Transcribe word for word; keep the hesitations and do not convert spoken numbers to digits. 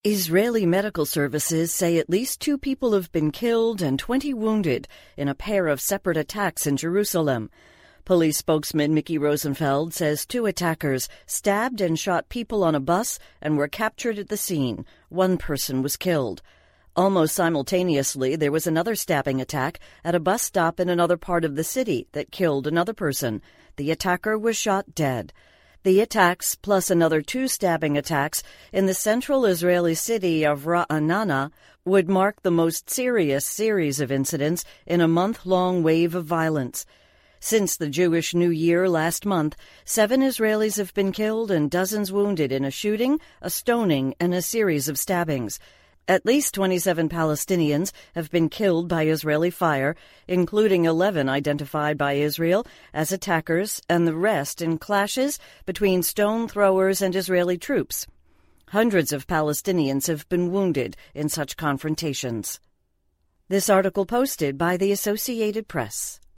Israeli medical services say at least two people have been killed and twenty wounded in a pair of separate attacks in Jerusalem. Police spokesman Mickey Rosenfeld says two attackers stabbed and shot people on a bus and were captured at the scene. One person was killed. Almost simultaneously, there was another stabbing attack at a bus stop in another part of the city that killed another person. The attacker was shot dead. The attacks, plus another two stabbing attacks in the central Israeli city of Ra'anana, would mark the most serious series of incidents in a month-long wave of violence. Since the Jewish New Year last month, seven Israelis have been killed and dozens wounded in a shooting, a stoning, and a series of stabbings. At least twenty-seven Palestinians have been killed by Israeli fire, including eleven identified by Israel as attackers, and the rest in clashes between stone throwers and Israeli troops. Hundreds of Palestinians have been wounded in such confrontations. This article posted by the Associated Press.